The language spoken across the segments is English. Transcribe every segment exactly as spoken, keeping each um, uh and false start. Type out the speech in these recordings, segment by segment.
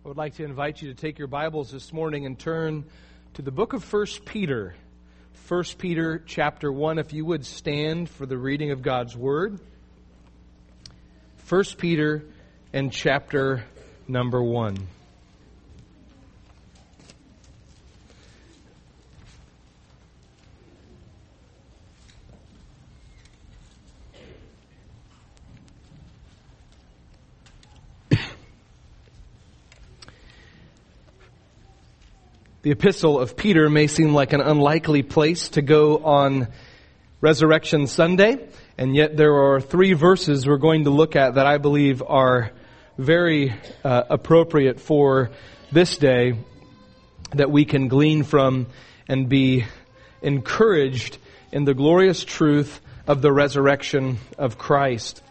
would like to invite you to take your Bibles this morning and turn to the book of First Peter. First Peter chapter one, if you would stand for the reading of God's Word. First Peter and chapter number one. The epistle of Peter may seem like an unlikely place to go on Resurrection Sunday, and yet there are three verses we're going to look at that I believe are very uh, appropriate for this day that we can glean from and be encouraged in the glorious truth of the resurrection of Christ.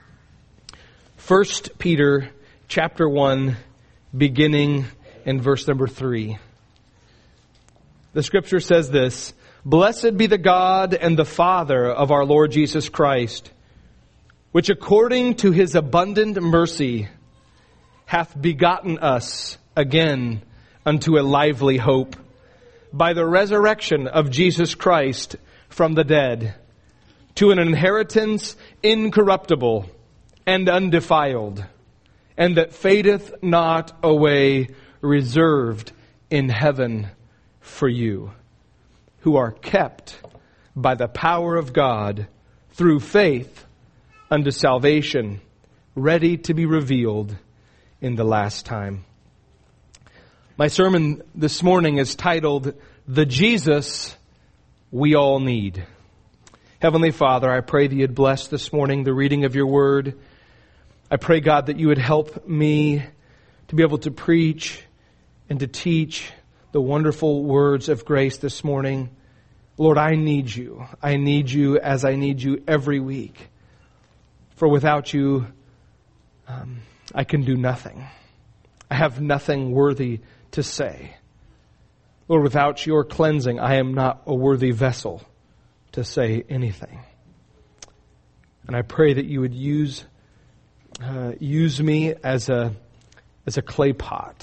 First Peter chapter one, beginning in verse number three. The Scripture says this: "Blessed be the God and the Father of our Lord Jesus Christ, which according to His abundant mercy hath begotten us again unto a lively hope, by the resurrection of Jesus Christ from the dead, to an inheritance incorruptible and undefiled, and that fadeth not away, reserved in heaven for you, who are kept by the power of God through faith unto salvation, ready to be revealed in the last time." My sermon this morning is titled, "The Jesus We All Need." Heavenly Father, I pray that you'd bless this morning the reading of your word. I pray, God, that you would help me to be able to preach and to teach the wonderful words of grace this morning. Lord, I need you. I need you as I need you every week. For without you, um, I can do nothing. I have nothing worthy to say. Lord, without your cleansing, I am not a worthy vessel to say anything. And I pray that you would use uh, use me as a as a clay pot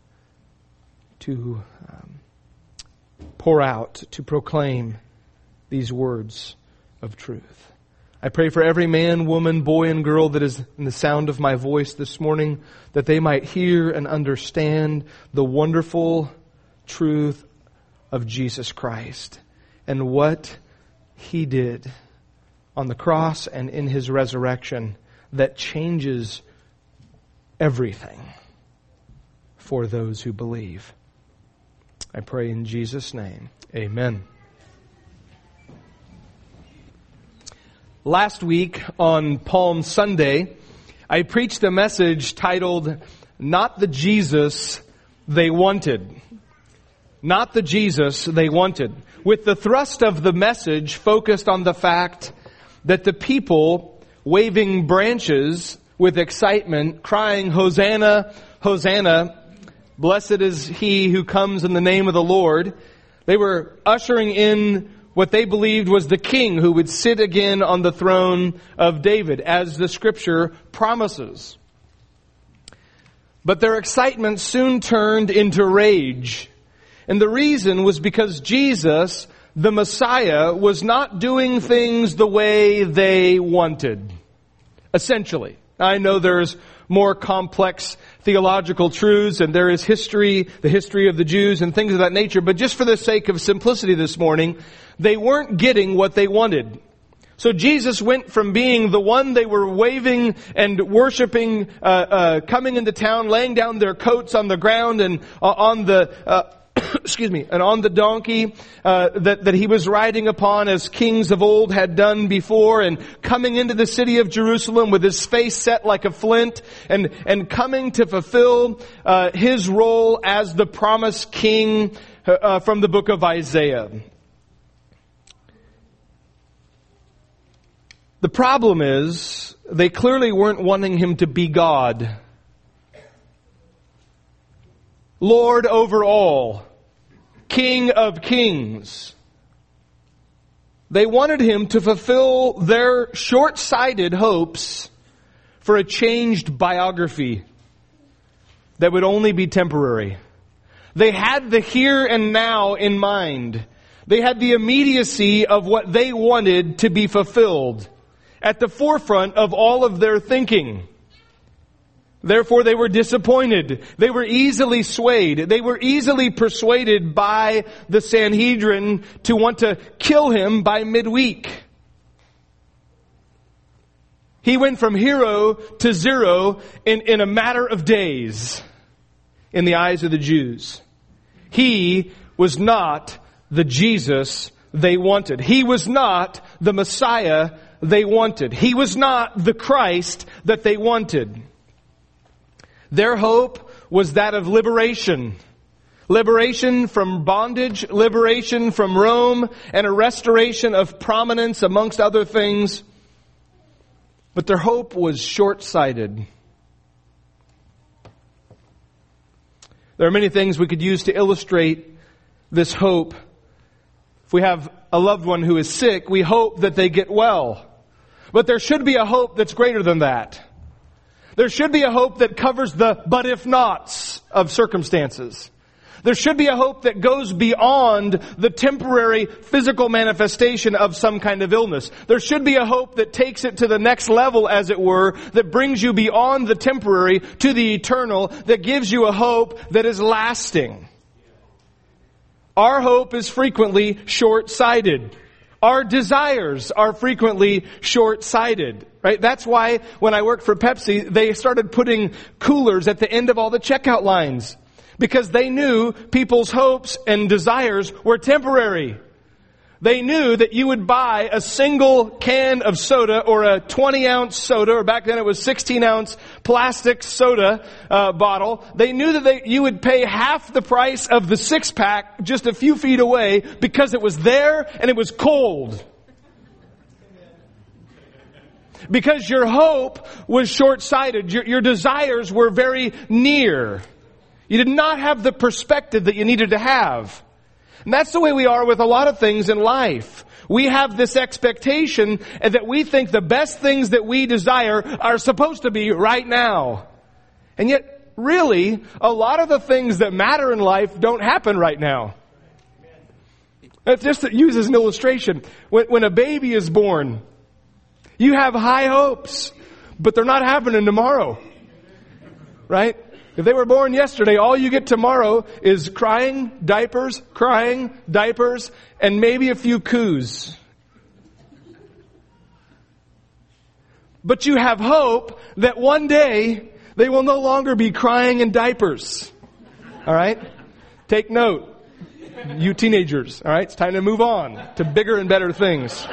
to um, pour out, to proclaim these words of truth. I pray for every man, woman, boy, and girl that is in the sound of my voice this morning, that they might hear and understand the wonderful truth of Jesus Christ and what He did on the cross and in His resurrection that changes everything for those who believe. I pray in Jesus' name. Amen. Last week on Palm Sunday, I preached a message titled, "Not the Jesus They Wanted." Not the Jesus they wanted. With the thrust of the message focused on the fact that the people waving branches with excitement, crying, "Hosanna, Hosanna, blessed is he who comes in the name of the Lord." They were ushering in what they believed was the king who would sit again on the throne of David, as the Scripture promises. But their excitement soon turned into rage. And the reason was because Jesus, the Messiah, was not doing things the way they wanted. Essentially. I know there's more complex theological truths, and there is history, the history of the Jews and things of that nature. But just for the sake of simplicity this morning, they weren't getting what they wanted. So Jesus went from being the one they were waving and worshiping, uh, uh, coming into town, laying down their coats on the ground and uh, on the, uh, excuse me, and on the donkey uh, that, that he was riding upon, as kings of old had done before, and coming into the city of Jerusalem with his face set like a flint, and, and coming to fulfill uh, his role as the promised king uh, from the book of Isaiah. The problem is, they clearly weren't wanting him to be God. Lord over all, King of kings. They wanted him to fulfill their short-sighted hopes for a changed biography. that would only be temporary. They had the here and now in mind. They had the immediacy of what they wanted to be fulfilled at the forefront of all of their thinking. Therefore, they were disappointed. They were easily swayed. They were easily persuaded by the Sanhedrin to want to kill him by midweek. He went from hero to zero in, in a matter of days in the eyes of the Jews. He was not the Jesus they wanted. He was not the Messiah they wanted. He was not the Christ that they wanted. Their hope was that of liberation. Liberation from bondage, liberation from Rome, and a restoration of prominence amongst other things. But their hope was short-sighted. There are many things we could use to illustrate this hope. If we have a loved one who is sick, we hope that they get well. But there should be a hope that's greater than that. There should be a hope that covers the but if nots of circumstances. There should be a hope that goes beyond the temporary physical manifestation of some kind of illness. There should be a hope that takes it to the next level, as it were, that brings you beyond the temporary to the eternal, that gives you a hope that is lasting. Our hope is frequently short-sighted. Our desires are frequently short-sighted, right? That's why when I worked for Pepsi, they started putting coolers at the end of all the checkout lines. Because they knew people's hopes and desires were temporary. They knew that you would buy a single can of soda or a twenty ounce soda, or back then it was sixteen ounce plastic soda uh, bottle. They knew that they, you would pay half the price of the six pack just a few feet away because it was there and it was cold. Because your hope was short-sighted. Your, your desires were very near. You did not have the perspective that you needed to have. And that's the way we are with a lot of things in life. We have this expectation that we think the best things that we desire are supposed to be right now. And yet, really, a lot of the things that matter in life don't happen right now. That's just to use as an illustration. When, when a baby is born, you have high hopes, but they're not happening tomorrow. Right? If they were born yesterday, all you get tomorrow is crying, diapers, crying, diapers, and maybe a few coos. But you have hope that one day they will no longer be crying in diapers. All right? Take note, you teenagers. All right? It's time to move on to bigger and better things.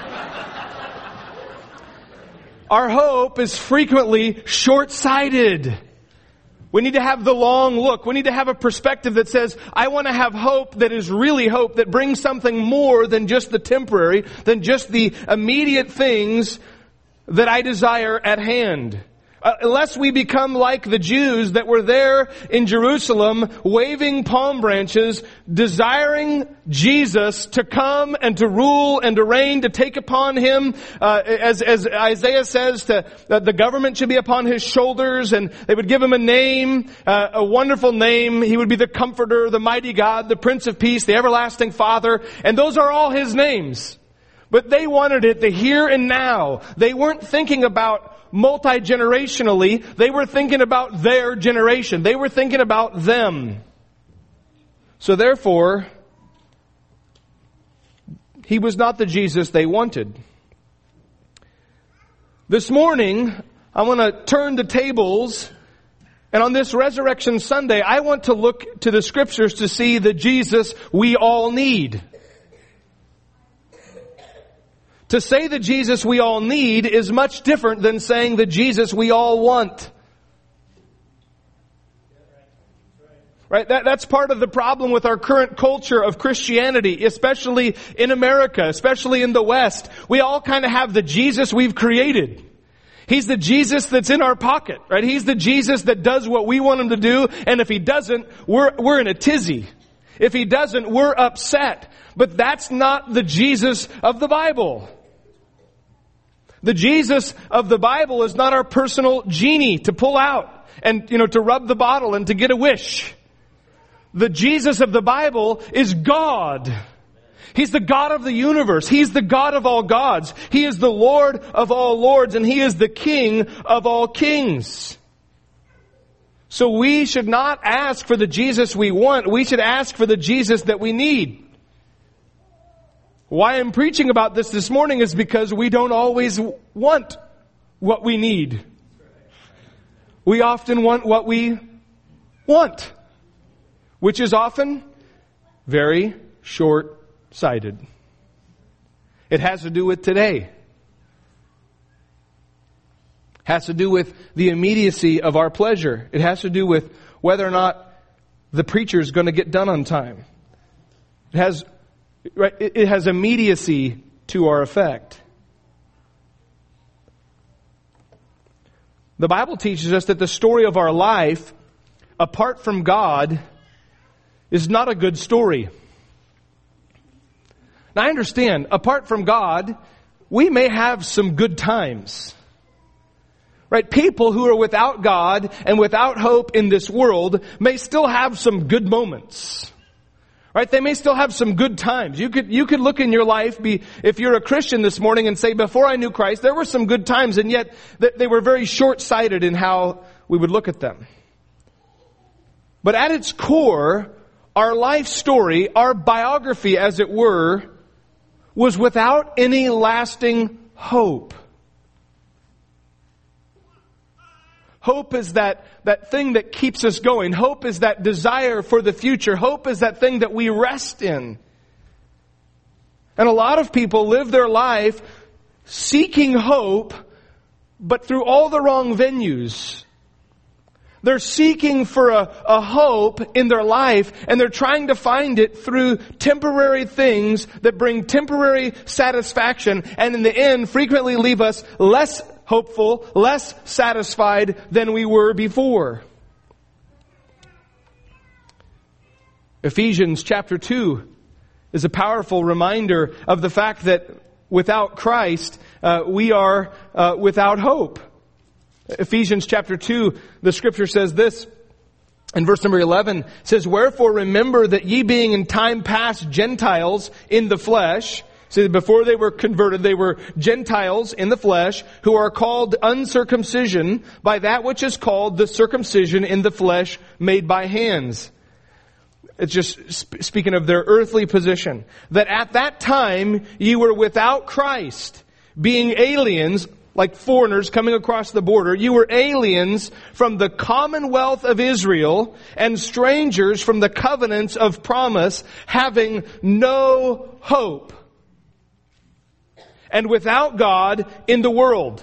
Our hope is frequently short-sighted. We need to have the long look. We need to have a perspective that says, I want to have hope that is really hope, that brings something more than just the temporary, than just the immediate things that I desire at hand. Uh, unless we become like the Jews that were there in Jerusalem, waving palm branches, desiring Jesus to come and to rule and to reign, to take upon him, uh, as, as Isaiah says, to, that the government should be upon his shoulders, and they would give him a name, uh, a wonderful name. He would be the Comforter, the Mighty God, the Prince of Peace, the Everlasting Father, and those are all his names. But they wanted it the here and now. They weren't thinking about multi-generationally. They were thinking about their generation. They were thinking about them. So therefore, he was not the Jesus they wanted. This morning, I want to turn the tables, and on this Resurrection Sunday, I want to look to the Scriptures to see the Jesus we all need. To say the Jesus we all need is much different than saying the Jesus we all want. Right? That, that's part of the problem with our current culture of Christianity, especially in America, especially in the West. We all kind of have the Jesus we've created. He's the Jesus that's in our pocket, right? He's the Jesus that does what we want him to do, and if he doesn't, we're, we're in a tizzy. If he doesn't, we're upset. But that's not the Jesus of the Bible. The Jesus of the Bible is not our personal genie to pull out. and, you know, to rub the bottle and to get a wish. The Jesus of the Bible is God. He's the God of the universe. He's the God of all gods. He is the Lord of all lords, and He is the King of all kings. So we should not ask for the Jesus we want. We should ask for the Jesus that we need. Why I'm preaching about this this morning is because we don't always want what we need. We often want what we want, which is often very short-sighted. It has to do with today. Has to do with the immediacy of our pleasure. It has to do with whether or not the preacher is going to get done on time. It has, right, it has immediacy to our effect. The Bible teaches us that the story of our life, apart from God, is not a good story. Now I understand, apart from God, we may have some good times. Right? People who are without God and without hope in this world may still have some good moments. Right? They may still have some good times. You could, you could look in your life, be, if you're a Christian this morning, and say, before I knew Christ, there were some good times, and yet they were very short-sighted in how we would look at them. But at its core, our life story, our biography, as it were, was without any lasting hope. Hope is that, that thing that keeps us going. Hope is that desire for the future. Hope is that thing that we rest in. And a lot of people live their life seeking hope, but through all the wrong venues. They're seeking for a, a hope in their life, and they're trying to find it through temporary things that bring temporary satisfaction, and in the end frequently leave us less hopeful, less satisfied than we were before. Ephesians chapter two is a powerful reminder of the fact that without Christ, uh, we are uh, without hope. Ephesians chapter two, the scripture says this, in verse number eleven, says, "Wherefore remember that ye being in time past Gentiles in the flesh," so before they were converted, they were Gentiles in the flesh, who are called uncircumcision by that which is called the circumcision in the flesh made by hands. It's just sp- speaking of their earthly position. That at that time ye were without Christ, being aliens, like foreigners coming across the border. You were aliens from the commonwealth of Israel and strangers from the covenants of promise, having no hope, and without God in the world.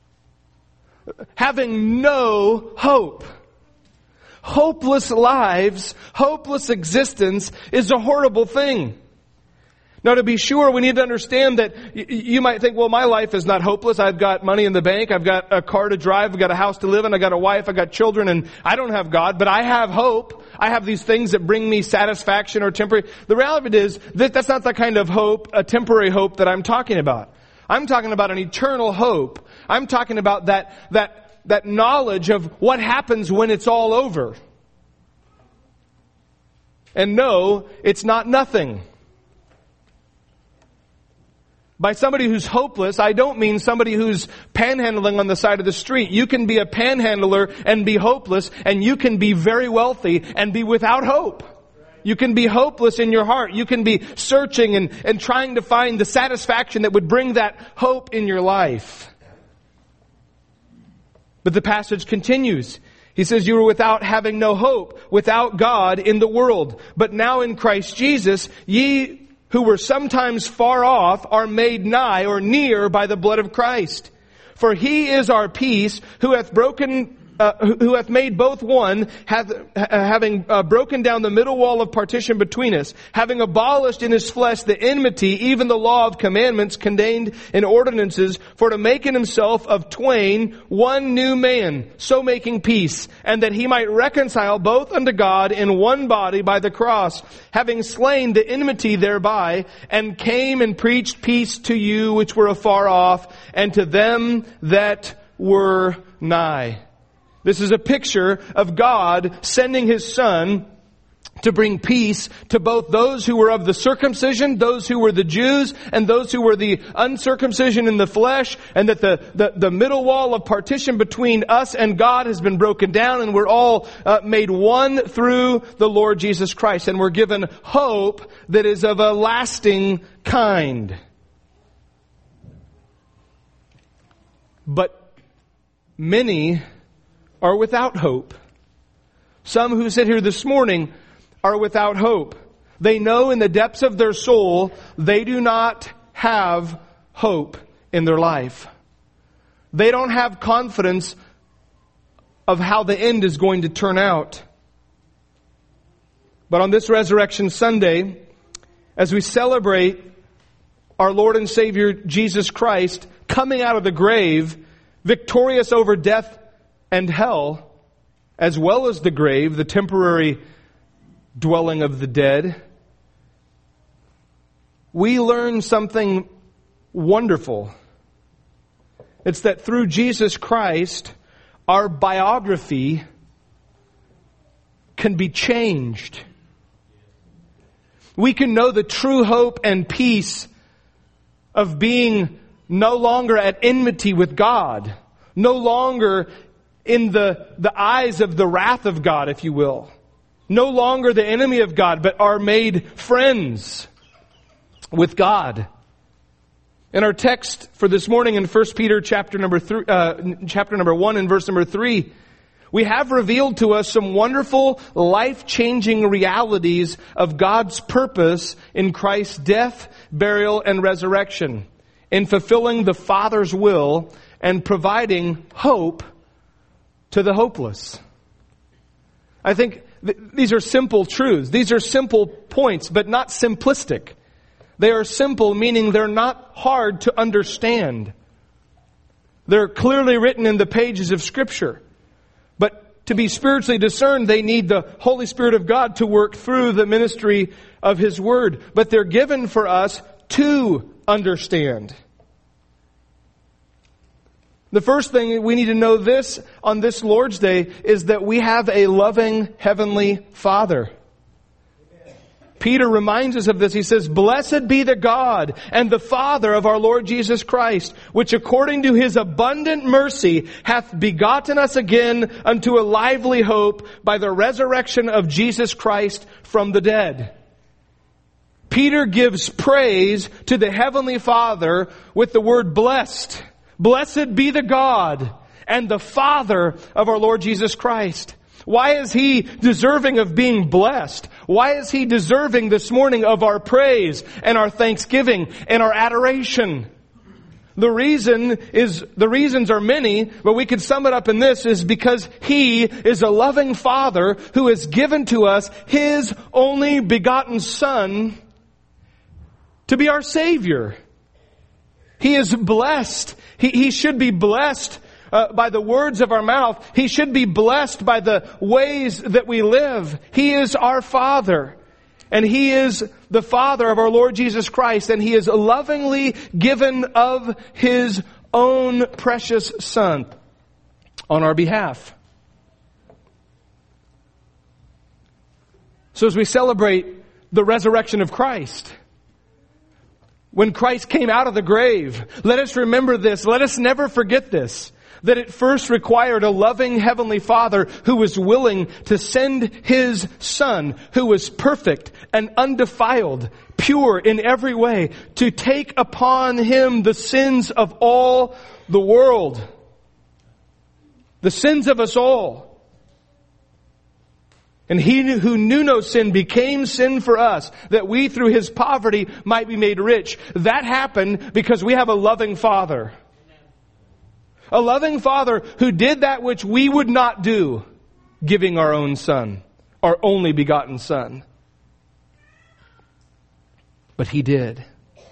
Having no hope. Hopeless lives, hopeless existence is a horrible thing. Now, to be sure, we need to understand that y- you might think, well, my life is not hopeless. I've got money in the bank. I've got a car to drive. I've got a house to live in. I've got a wife. I've got children, and I don't have God, but I have hope. I have these things that bring me satisfaction or temporary. The reality is that that's not the kind of hope, a temporary hope that I'm talking about. I'm talking about an eternal hope. I'm talking about that, that, that knowledge of what happens when it's all over. And no, it's not nothing. By somebody who's hopeless, I don't mean somebody who's panhandling on the side of the street. You can be a panhandler and be hopeless, and you can be very wealthy and be without hope. You can be hopeless in your heart. You can be searching and, and trying to find the satisfaction that would bring that hope in your life. But the passage continues. He says, you were without having no hope, without God in the world. But now in Christ Jesus, ye who were sometimes far off are made nigh or near by the blood of Christ. For He is our peace, who hath broken, uh, who hath made both one, hath, uh, having uh, broken down the middle wall of partition between us, having abolished in His flesh the enmity, even the law of commandments contained in ordinances, for to make in Himself of twain one new man, so making peace, and that He might reconcile both unto God in one body by the cross, having slain the enmity thereby, and came and preached peace to you which were afar off, and to them that were nigh. This is a picture of God sending His Son to bring peace to both those who were of the circumcision, those who were the Jews, and those who were the uncircumcision in the flesh, and that the, the, the middle wall of partition between us and God has been broken down, and we're all uh, made one through the Lord Jesus Christ, and we're given hope that is of a lasting kind. But many are without hope. Some who sit here this morning are without hope. They know in the depths of their soul they do not have hope in their life. They don't have confidence of how the end is going to turn out. But on this Resurrection Sunday, as we celebrate our Lord and Savior Jesus Christ coming out of the grave, victorious over death and hell, as well as the grave, the temporary dwelling of the dead, we learn something wonderful. It's that through Jesus Christ, our biography can be changed. We can know the true hope and peace of being no longer at enmity with God, no longer in the, the eyes of the wrath of God, if you will. No longer the enemy of God, but are made friends with God. In our text for this morning in First Peter chapter number three, uh, chapter number one and verse number three, we have revealed to us some wonderful, life-changing realities of God's purpose in Christ's death, burial, and resurrection, in fulfilling the Father's will and providing hope to the hopeless. I think th- these are simple truths. These are simple points, but not simplistic. They are simple, meaning they're not hard to understand. They're clearly written in the pages of Scripture. But to be spiritually discerned, they need the Holy Spirit of God to work through the ministry of His Word. But they're given for us to understand. The first thing we need to know this on this Lord's Day is that we have a loving Heavenly Father. Peter reminds us of this. He says, "Blessed be the God and the Father of our Lord Jesus Christ, which according to His abundant mercy hath begotten us again unto a lively hope by the resurrection of Jesus Christ from the dead." Peter gives praise to the Heavenly Father with the word blessed. Blessed be the God and the Father of our Lord Jesus Christ. Why is He deserving of being blessed? Why is He deserving this morning of our praise and our thanksgiving and our adoration? The reason is, the reasons are many, but we could sum it up in this, is because He is a loving Father who has given to us His only begotten Son to be our Savior. He is blessed. He, he should be blessed uh, by the words of our mouth. He should be blessed by the ways that we live. He is our Father. And He is the Father of our Lord Jesus Christ. And He is lovingly given of His own precious Son on our behalf. So as we celebrate the resurrection of Christ, when Christ came out of the grave, let us remember this. Let us never forget this. That it first required a loving Heavenly Father who was willing to send His Son, who was perfect and undefiled, pure in every way, to take upon Him the sins of all the world. The sins of us all. And He who knew no sin became sin for us, that we through His poverty might be made rich. That happened because we have a loving Father. A loving Father who did that which we would not do, giving our own Son, our only begotten Son. But He did.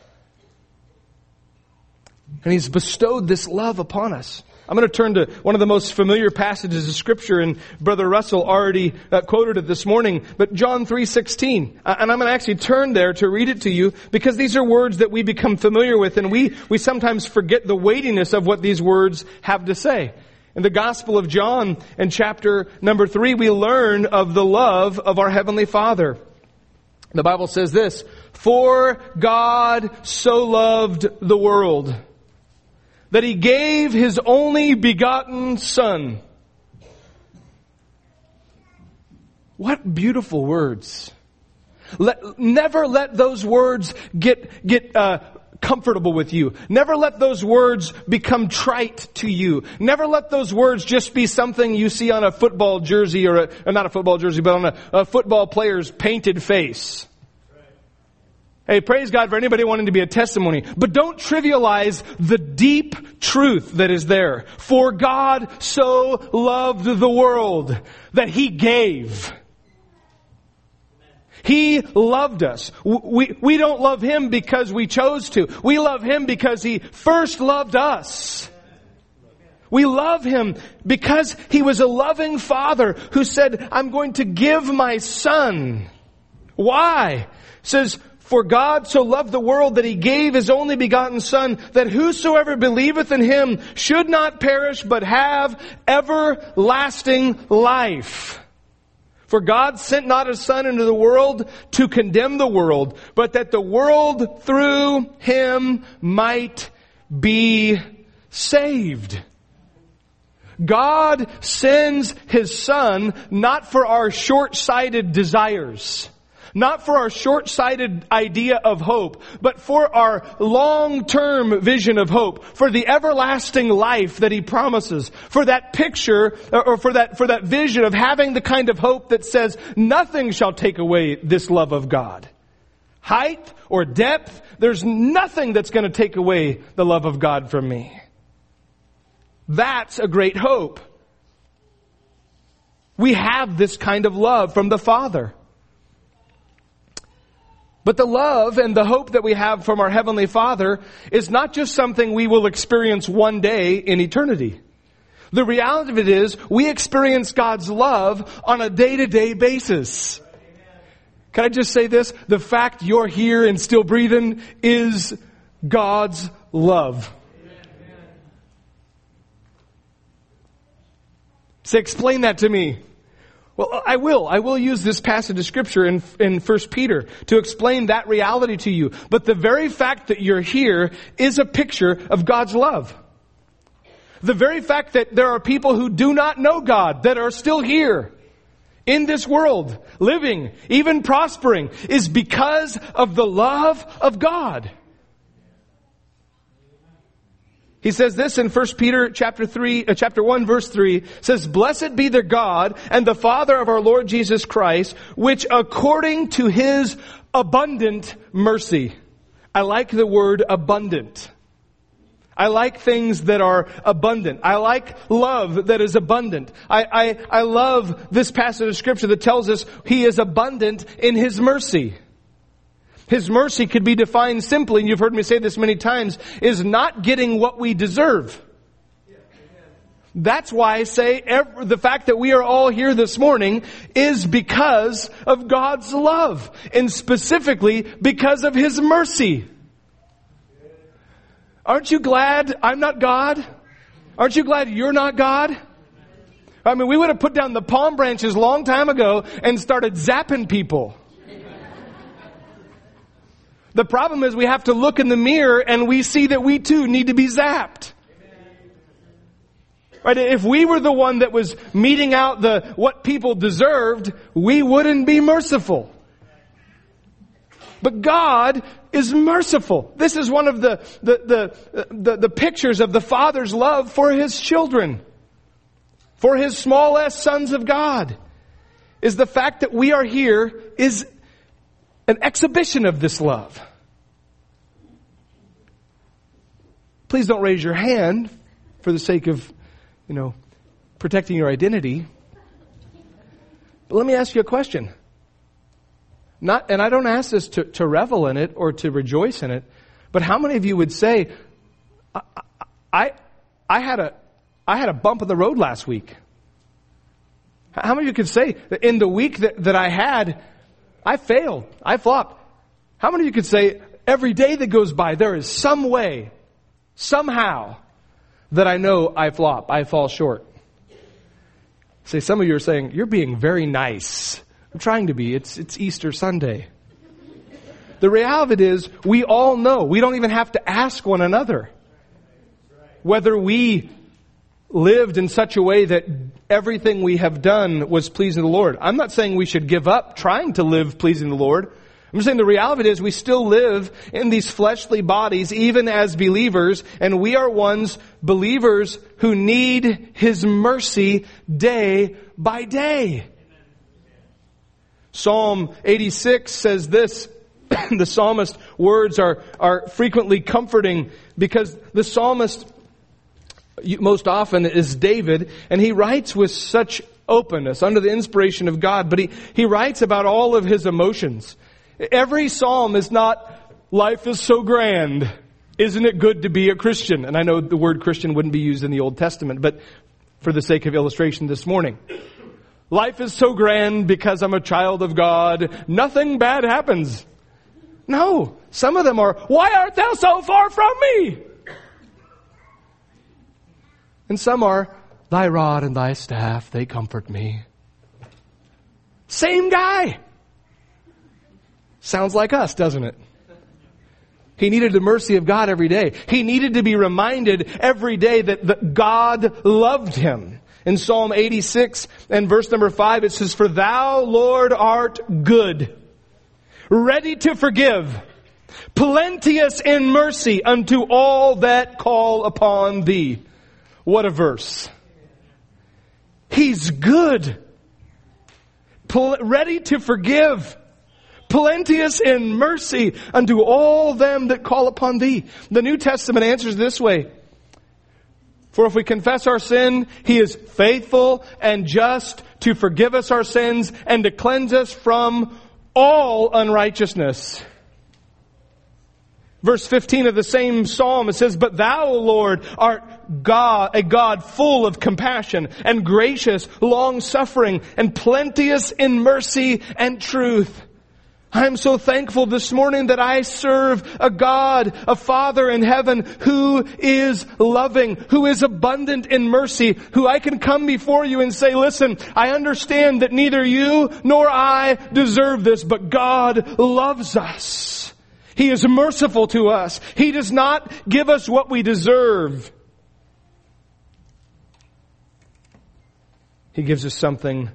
And He's bestowed this love upon us. I'm going to turn to one of the most familiar passages of Scripture, and Brother Russell already uh, quoted it this morning, but John three sixteen. Uh, and I'm going to actually turn there to read it to you, because these are words that we become familiar with, and we, we sometimes forget the weightiness of what these words have to say. In the Gospel of John, in chapter number three, we learn of the love of our Heavenly Father. The Bible says this, "For God so loved the world, that He gave His only begotten Son." What beautiful words. Let, never let those words get, get, uh, comfortable with you. Never let those words become trite to you. Never let those words just be something you see on a football jersey or, a, or not a football jersey, but on a, a football player's painted face. Hey, praise God for anybody wanting to be a testimony. But don't trivialize the deep truth that is there. For God so loved the world that He gave. He loved us. We, we don't love Him because we chose to. We love Him because He first loved us. We love Him because He was a loving Father who said, "I'm going to give my Son." Why? It says, "For God so loved the world that He gave His only begotten Son, that whosoever believeth in Him should not perish but have everlasting life. For God sent not His Son into the world to condemn the world, but that the world through Him might be saved." God sends His Son not for our short-sighted desires, not for our short-sighted idea of hope, but for our long-term vision of hope, for the everlasting life that He promises, for that picture, or for that, for that vision of having the kind of hope that says, nothing shall take away this love of God. Height or depth, there's nothing that's going to take away the love of God from me. That's a great hope. We have this kind of love from the Father. But the love and the hope that we have from our Heavenly Father is not just something we will experience one day in eternity. The reality of it is, we experience God's love on a day-to-day basis. Can I just say this? The fact you're here and still breathing is God's love. Say, explain that to me. Well, I will. I will use this passage of Scripture in, in First Peter to explain that reality to you. But the very fact that you're here is a picture of God's love. The very fact that there are people who do not know God that are still here in this world, living, even prospering, is because of the love of God. He says this in First Peter chapter three, uh, chapter one, verse three, says, "Blessed be the God and the Father of our Lord Jesus Christ, which according to His abundant mercy." I like the word abundant. I like things that are abundant. I like love that is abundant. I, I, I love this passage of Scripture that tells us He is abundant in His mercy. His mercy could be defined simply, and you've heard me say this many times, is not getting what we deserve. That's why I say every, the fact that we are all here this morning is because of God's love, and specifically because of His mercy. Aren't you glad I'm not God? Aren't you glad you're not God? I mean, we would have put down the palm branches a long time ago and started zapping people. The problem is we have to look in the mirror and we see that we too need to be zapped. Right? If we were the one that was meting out the what people deserved, we wouldn't be merciful. But God is merciful. This is one of the the, the the the pictures of the Father's love for His children, for His small s sons of God, is the fact that we are here is an exhibition of this love. Please don't raise your hand for the sake of, you know, protecting your identity. But let me ask you a question. Not, and I don't ask this to, to revel in it or to rejoice in it, but how many of you would say, I, I, I had a, I had a bump in the road last week? How many of you could say that in the week that, that I had, I failed, I flopped? How many of you could say every day that goes by, there is some way, somehow, that I know I flop, I fall short? Say, some of you are saying, you're being very nice. I'm trying to be. It's, it's Easter Sunday. The reality is, we all know. We don't even have to ask one another whether we lived in such a way that everything we have done was pleasing the Lord. I'm not saying we should give up trying to live pleasing the Lord. I'm saying the reality is we still live in these fleshly bodies even as believers, and we are ones, believers, who need His mercy day by day. Psalm eighty-six says this. The psalmist's words are, are frequently comforting because the psalmist most often is David, and he writes with such openness under the inspiration of God, but he, he writes about all of his emotions. Every psalm is not, life is so grand, isn't it good to be a Christian? And I know the word Christian wouldn't be used in the Old Testament, but for the sake of illustration this morning. Life is so grand because I'm a child of God, nothing bad happens. No, some of them are, why art thou so far from me? And some are, thy rod and thy staff, they comfort me. Same guy. Sounds like us, doesn't it? He needed the mercy of God every day. He needed to be reminded every day that, that God loved him. In Psalm eighty-six and verse number five, it says, for thou, Lord, art good, ready to forgive, plenteous in mercy unto all that call upon thee. What a verse. He's good, Pl- ready to forgive, plenteous in mercy unto all them that call upon thee. The New Testament answers this way. For if we confess our sin, He is faithful and just to forgive us our sins and to cleanse us from all unrighteousness. Verse fifteen of the same psalm, it says, but thou, Lord, art God, a God full of compassion and gracious, long-suffering, and plenteous in mercy and truth. I'm so thankful this morning that I serve a God, a Father in heaven who is loving, who is abundant in mercy, who I can come before you and say, listen, I understand that neither you nor I deserve this, but God loves us. He is merciful to us. He does not give us what we deserve. He gives us something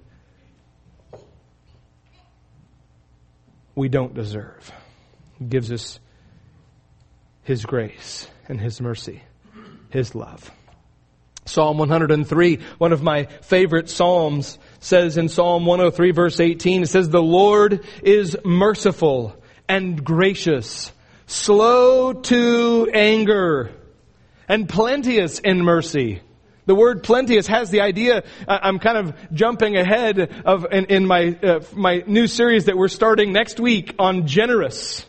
we don't deserve. He gives us His grace and His mercy, His love. Psalm one hundred three, one of my favorite psalms, says in Psalm one oh three verse eighteen, it says, the Lord is merciful and gracious, slow to anger, and plenteous in mercy. The word plenteous has the idea, I'm kind of jumping ahead of in, in my uh, my new series that we're starting next week on generous.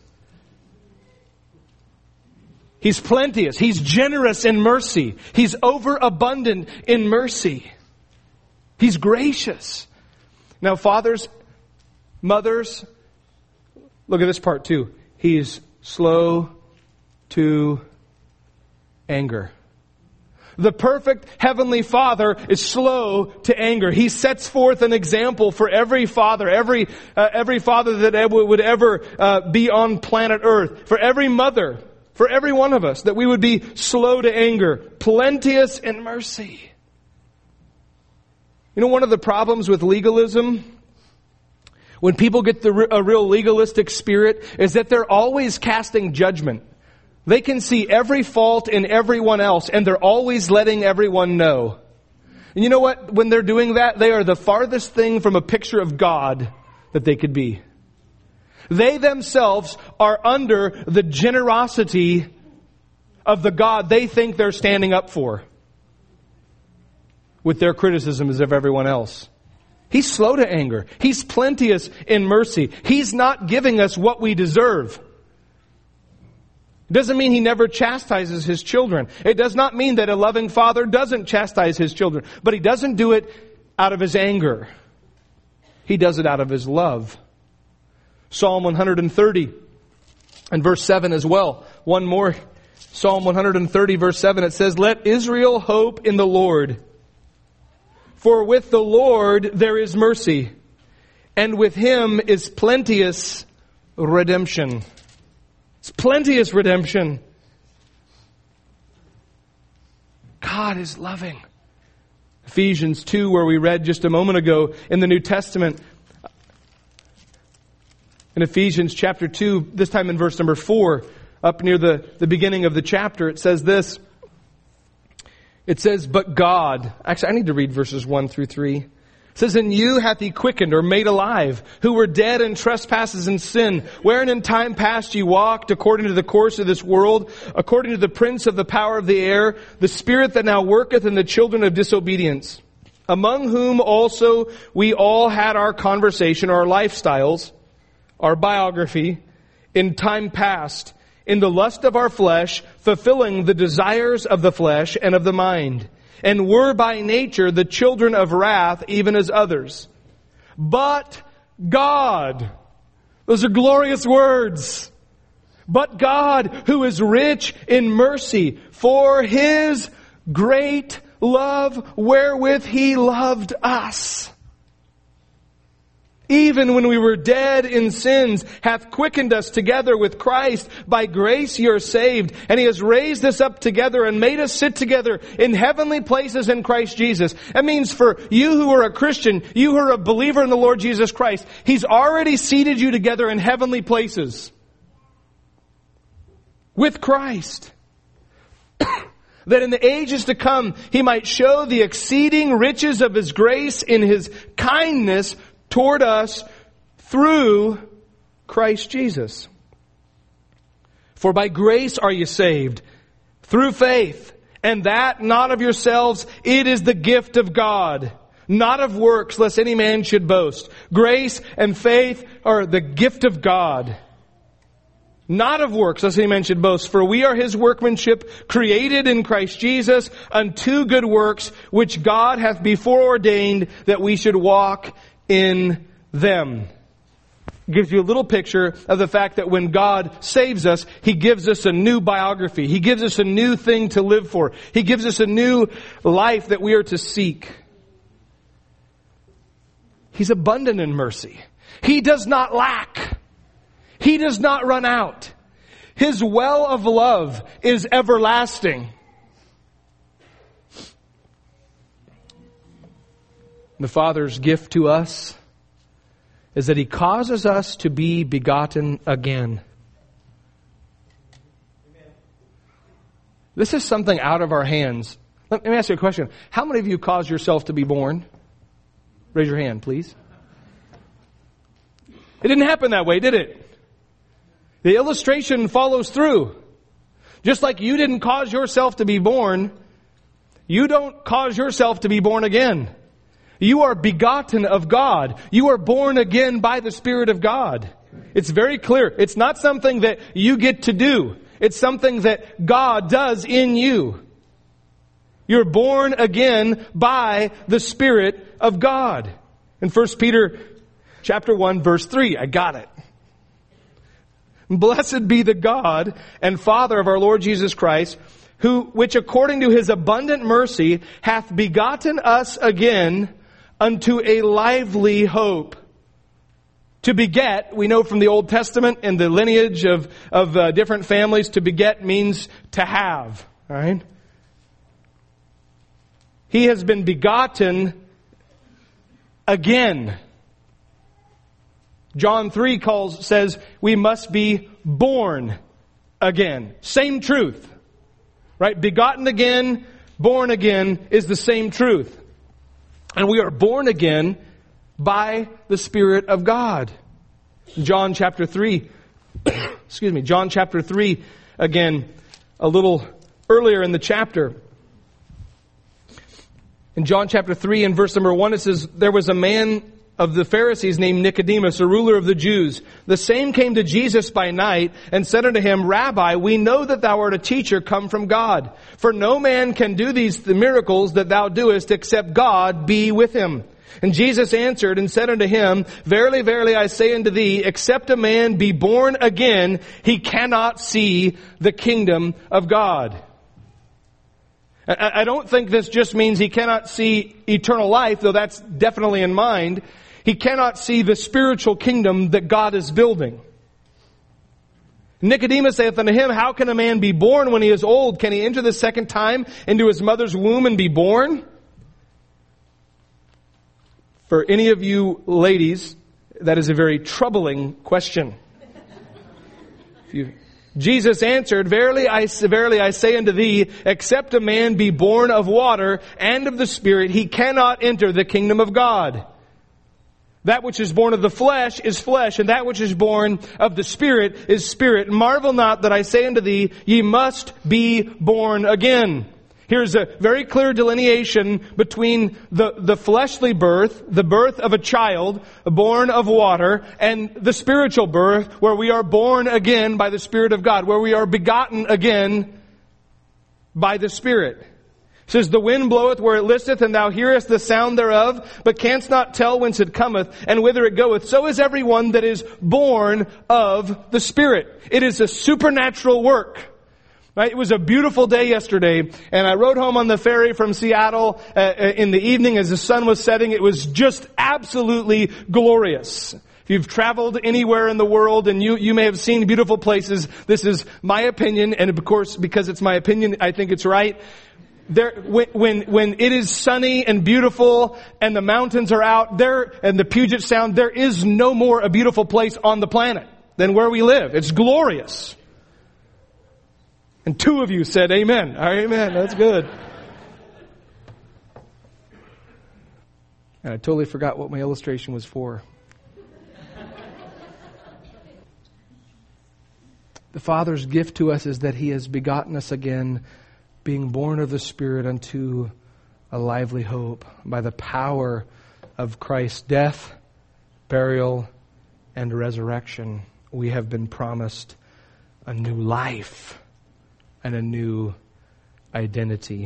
He's plenteous. He's generous in mercy. He's overabundant in mercy. He's gracious. Now, fathers, mothers, look at this part too. He's slow to anger. The perfect Heavenly Father is slow to anger. He sets forth an example for every father, every uh, every father that ever, would ever uh, be on planet Earth, for every mother, for every one of us, that we would be slow to anger, plenteous in mercy. You know, one of the problems with legalism, when people get the, a real legalistic spirit, is that they're always casting judgment. They can see every fault in everyone else, and they're always letting everyone know. And you know what? When they're doing that, they are the farthest thing from a picture of God that they could be. They themselves are under the generosity of the God they think they're standing up for with their criticisms of everyone else. He's slow to anger. He's plenteous in mercy. He's not giving us what we deserve. It doesn't mean He never chastises His children. It does not mean that a loving father doesn't chastise his children. But He doesn't do it out of His anger. He does it out of His love. Psalm one hundred thirty and verse seven as well. One more. Psalm one hundred thirty verse seven. It says, let Israel hope in the Lord. For with the Lord there is mercy, and with Him is plenteous redemption. It's plenteous redemption. God is loving. Ephesians two, where we read just a moment ago in the New Testament. In Ephesians chapter two, this time in verse number four, up near the, the beginning of the chapter, it says this. It says, but God, actually I need to read verses one through three. It says, in you hath He quickened or made alive, who were dead in trespasses and sin, wherein in time past ye walked according to the course of this world, according to the prince of the power of the air, the spirit that now worketh in the children of disobedience, among whom also we all had our conversation, our lifestyles, our biography, in time past, in the lust of our flesh, fulfilling the desires of the flesh and of the mind, and were by nature the children of wrath, even as others. But God, those are glorious words. But God, who is rich in mercy, for His great love wherewith He loved us, even when we were dead in sins, hath quickened us together with Christ. By grace ye are saved. And He has raised us up together and made us sit together in heavenly places in Christ Jesus. That means for you who are a Christian, you who are a believer in the Lord Jesus Christ, He's already seated you together in heavenly places with Christ. That in the ages to come, He might show the exceeding riches of His grace in His kindness toward us through Christ Jesus. For by grace are you saved, through faith, and that not of yourselves, it is the gift of God, not of works, lest any man should boast. Grace and faith are the gift of God, not of works, lest any man should boast. For we are His workmanship, created in Christ Jesus, unto good works, which God hath before ordained that we should walk in them. Gives you a little picture of the fact that when God saves us, He gives us a new biography. He gives us a new thing to live for. He gives us a new life that we are to seek. He's abundant in mercy. He does not lack. He does not run out. His well of love is everlasting. The Father's gift to us is that He causes us to be begotten again. This is something out of our hands. Let me ask you a question. How many of you caused yourself to be born? Raise your hand, please. It didn't happen that way, did it? The illustration follows through. Just like you didn't cause yourself to be born, you don't cause yourself to be born again. You are begotten of God. You are born again by the Spirit of God. It's very clear. It's not something that you get to do. It's something that God does in you. You're born again by the Spirit of God. In First Peter chapter one, verse three, I got it. Blessed be the God and Father of our Lord Jesus Christ, who, which according to His abundant mercy hath begotten us again unto a lively hope. To beget, we know from the Old Testament and the lineage of, of uh, different families, to beget means to have. All right? He has been begotten again. John three calls, says we must be born again. Same truth. Right? Begotten again, born again is the same truth. And we are born again by the Spirit of God. John chapter three, excuse me, John chapter three, again, a little earlier in the chapter. In John chapter three and verse number one, it says, there was a man of the Pharisees named Nicodemus, a ruler of the Jews. The same came to Jesus by night and said unto him, Rabbi, we know that thou art a teacher come from God. For no man can do these miracles that thou doest except God be with him. And Jesus answered and said unto him, Verily, verily, I say unto thee, except a man be born again, he cannot see the kingdom of God. I, I don't think this just means he cannot see eternal life, though that's definitely in mind. He cannot see the spiritual kingdom that God is building. Nicodemus saith unto him, how can a man be born when he is old? Can he enter the second time into his mother's womb and be born? For any of you ladies, that is a very troubling question. If you, Jesus answered, Verily I, verily I say unto thee, except a man be born of water and of the Spirit, he cannot enter the kingdom of God. That which is born of the flesh is flesh, and that which is born of the Spirit is spirit. Marvel not that I say unto thee, ye must be born again. Here's a very clear delineation between the, the fleshly birth, the birth of a child born of water, and the spiritual birth where we are born again by the Spirit of God, where we are begotten again by the Spirit. It says, the wind bloweth where it listeth, and thou hearest the sound thereof, but canst not tell whence it cometh, and whither it goeth. So is everyone that is born of the Spirit. It is a supernatural work. Right? It was a beautiful day yesterday, and I rode home on the ferry from Seattle uh, in the evening as the sun was setting. It was just absolutely glorious. If you've traveled anywhere in the world and you, you may have seen beautiful places, this is my opinion, and of course, because it's my opinion, I think it's right. There, when, when, when it is sunny and beautiful and the mountains are out there and the Puget Sound, there is no more a beautiful place on the planet than where we live. It's glorious. And two of you said amen. Amen. That's good. And I totally forgot what my illustration was for. The Father's gift to us is that He has begotten us again, being born of the Spirit unto a lively hope by the power of Christ's death, burial, and resurrection. We have been promised a new life and a new identity.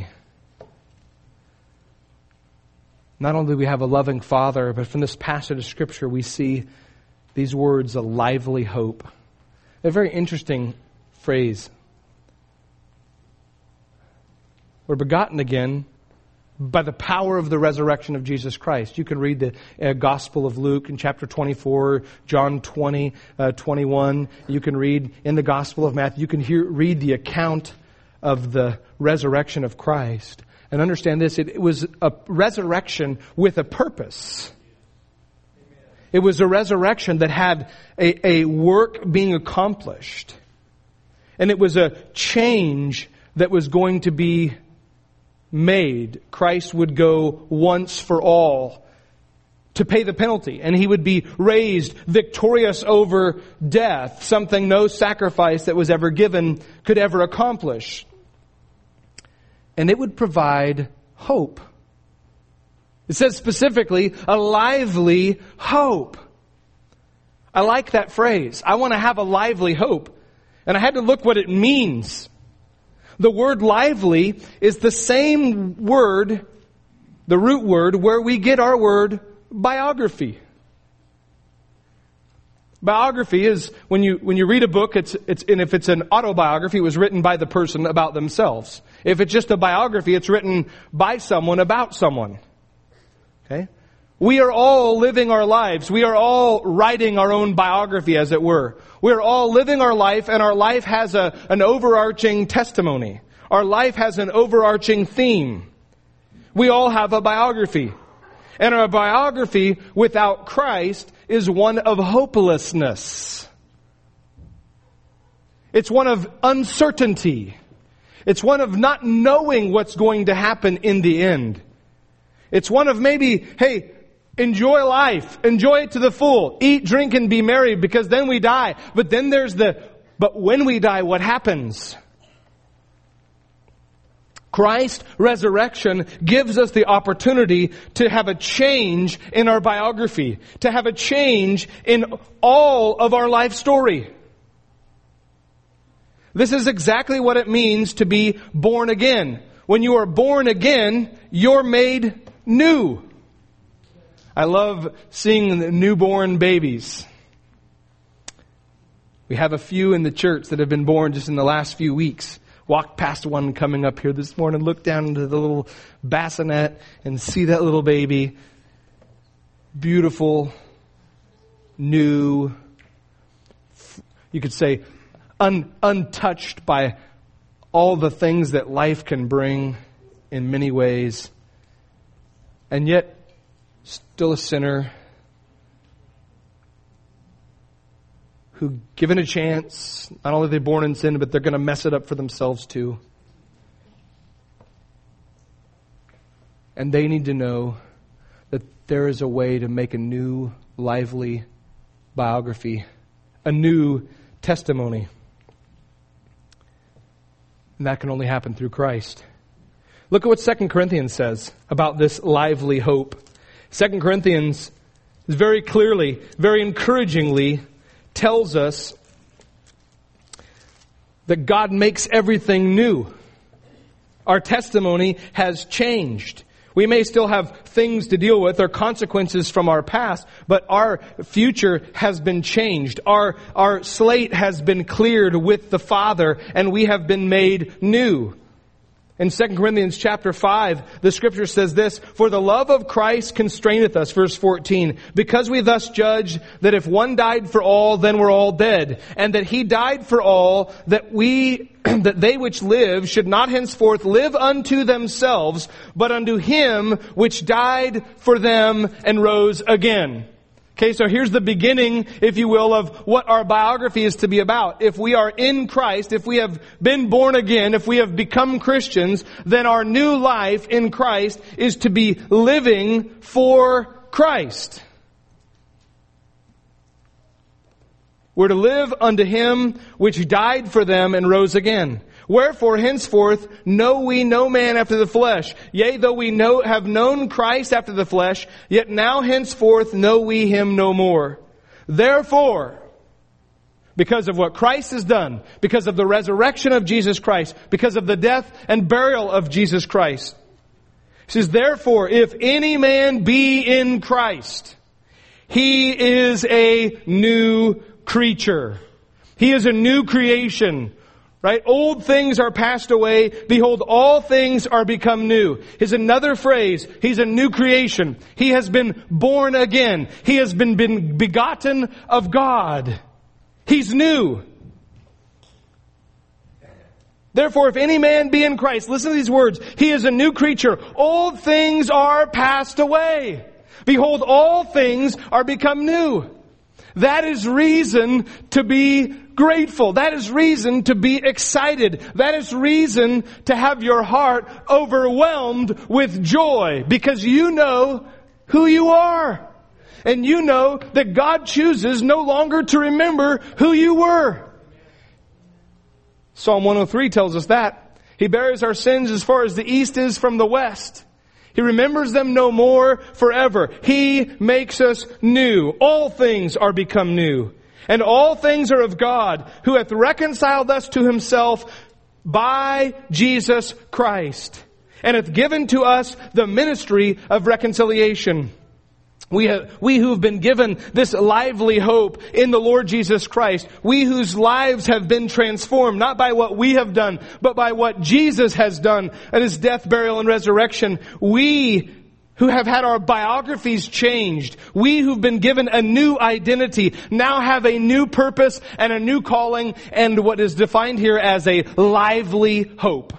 Not only do we have a loving Father, but from this passage of Scripture we see these words, a lively hope. A very interesting phrase. We're begotten again by the power of the resurrection of Jesus Christ. You can read the uh, Gospel of Luke in chapter twenty-four, John twenty, uh, twenty-one. You can read in the Gospel of Matthew. You can hear, read the account of the resurrection of Christ. And understand this, it, it was a resurrection with a purpose. It was a resurrection that had a, a work being accomplished. And it was a change that was going to be made. Christ would go once for all to pay the penalty, and He would be raised victorious over death, something no sacrifice that was ever given could ever accomplish. And it would provide hope. It says specifically, a lively hope. I like that phrase. I want to have a lively hope. And I had to look what it means. The word lively is the same word, the root word, where we get our word biography. Biography is when you when you read a book, it's it's and if it's an autobiography, it was written by the person about themselves. If it's just a biography, it's written by someone about someone. Okay? We are all living our lives. We are all writing our own biography, as it were. We are all living our life, and our life has a an overarching testimony. Our life has an overarching theme. We all have a biography. And our biography without Christ is one of hopelessness. It's one of uncertainty. It's one of not knowing what's going to happen in the end. It's one of maybe, hey, enjoy life. Enjoy it to the full. Eat, drink, and be merry, because then we die. But then there's the, but when we die, what happens? Christ's resurrection gives us the opportunity to have a change in our biography, to have a change in all of our life story. This is exactly what it means to be born again. When you are born again, you're made new. I love seeing the newborn babies. We have a few in the church that have been born just in the last few weeks. walked past one coming up here this morning, looked down into the little bassinet and see that little baby. Beautiful, new, you could say un, untouched by all the things that life can bring in many ways. And yet, still a sinner who, given a chance, not only are they born in sin, but they're going to mess it up for themselves too. And they need to know that there is a way to make a new, lively biography, a new testimony. And that can only happen through Christ. Look at what Second Corinthians says about this lively hope. Second Corinthians very clearly, very encouragingly tells us that God makes everything new. Our testimony has changed. We may still have things to deal with or consequences from our past, but our future has been changed. Our, our slate has been cleared with the Father, and we have been made new. In Second Corinthians chapter five, the scripture says this, "For the love of Christ constraineth us," verse fourteen, "because we thus judge that if one died for all, then we're all dead. And that he died for all, that we, that they which live should not henceforth live unto themselves, but unto him which died for them and rose again." Okay, so here's the beginning, if you will, of what our biography is to be about. If we are in Christ, if we have been born again, if we have become Christians, then our new life in Christ is to be living for Christ. We're to live unto him which died for them and rose again. "Wherefore henceforth know we no man after the flesh. Yea, though we know, have known Christ after the flesh, yet now henceforth know we him no more. Therefore," because of what Christ has done, because of the resurrection of Jesus Christ, because of the death and burial of Jesus Christ, he says, "Therefore, if any man be in Christ, he is a new creature." He is a new creation. Right? Old things are passed away. Behold, all things are become new. Is another phrase. He's a new creation. He has been born again. He has been, been begotten of God. He's new. "Therefore, if any man be in Christ," listen to these words, "he is a new creature. Old things are passed away. Behold, all things are become new." That is reason to be grateful. That is reason to be excited. That is reason to have your heart overwhelmed with joy, because you know who you are. And you know that God chooses no longer to remember who you were. Psalm one oh three tells us that. He bears our sins as far as the east is from the west. He remembers them no more forever. He makes us new. All things are become new. And all things are of God, who hath reconciled us to himself by Jesus Christ, and hath given to us the ministry of reconciliation. We have, we who have been given this lively hope in the Lord Jesus Christ, we whose lives have been transformed, not by what we have done, but by what Jesus has done at his death, burial, and resurrection. We who have had our biographies changed, we who've been given a new identity, now have a new purpose and a new calling, and what is defined here as a lively hope.